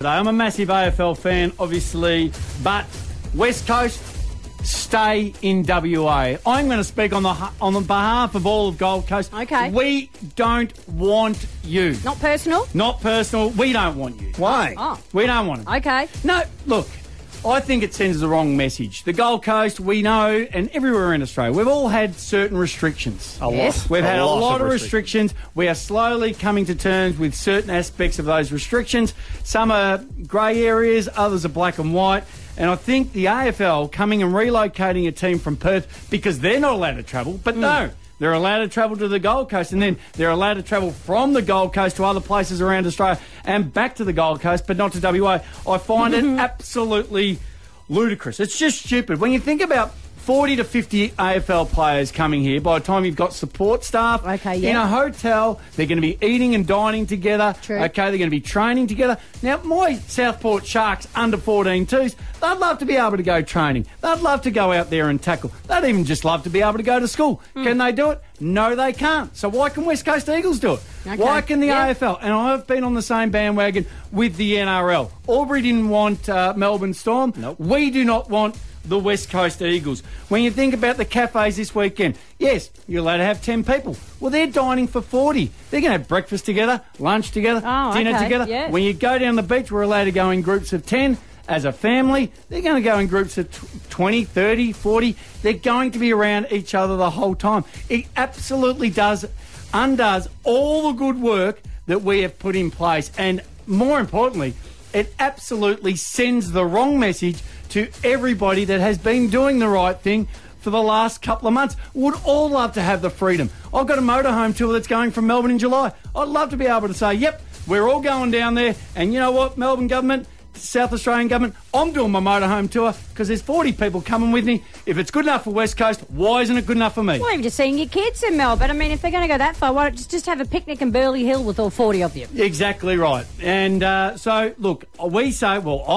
I'm a massive AFL fan, obviously, but West Coast, stay in WA. I'm going to speak on the behalf of all of Gold Coast. Okay. We don't want you. Not personal? Not personal. We don't want you. Why? Oh. We don't want it. Okay. No, look, I think it sends the wrong message. The Gold Coast, we know, and everywhere in Australia, we've all had certain restrictions. Yes. We've had a lot of restrictions. We are slowly coming to terms with certain aspects of those restrictions. Some are grey areas, others are black and white. And I think the AFL coming and relocating a team from Perth because they're not allowed to travel, but no, they're allowed to travel to the Gold Coast, and then they're allowed to travel from the Gold Coast to other places around Australia and back to the Gold Coast, but not to WA. I find it absolutely ludicrous. It's just stupid. When you think about 40 to 50 AFL players coming here, by the time you've got support staff in a hotel, they're going to be eating and dining together. True. Okay, they're going to be training together. Now, my Southport Sharks under 14 twos, they'd love to be able to go training. They'd love to go out there and tackle. They'd even just love to be able to go to school. Can they do it? No, they can't. So why can West Coast Eagles do it? Okay. Why can the AFL? And I've been on the same bandwagon with the NRL. Aubrey didn't want Melbourne Storm. Nope. We do not want the West Coast Eagles. When you think about the cafes this weekend, yes, you're allowed to have 10 people. Well, they're dining for 40. They're going to have breakfast together, lunch together, dinner together. Yeah. When you go down the beach, we're allowed to go in groups of 10. As a family, they're going to go in groups of 20, 30, 40. They're going to be around each other the whole time. It absolutely undoes all the good work that we have put in place. And more importantly, it absolutely sends the wrong message to everybody that has been doing the right thing for the last couple of months. Would all love to have the freedom. I've got a motorhome tour that's going from Melbourne in July. I'd love to be able to say, yep, we're all going down there. And you know what, Melbourne government, South Australian government, I'm doing my motorhome tour because there's 40 people coming with me. If it's good enough for West Coast, why isn't it good enough for me? Well, even just seeing your kids in Melbourne. I mean, if they're going to go that far, why don't you just have a picnic in Burleigh Hill with all 40 of you? Exactly right. And so, look, I say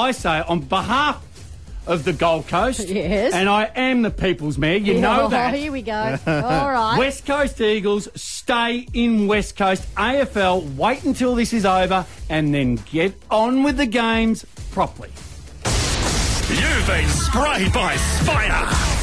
on behalf of the Gold Coast. Yes. And I am the people's mayor. You know that. Here we go. All right. West Coast Eagles, stay in West Coast. AFL, wait until this is over and then get on with the games properly. You've been sprayed by Spider.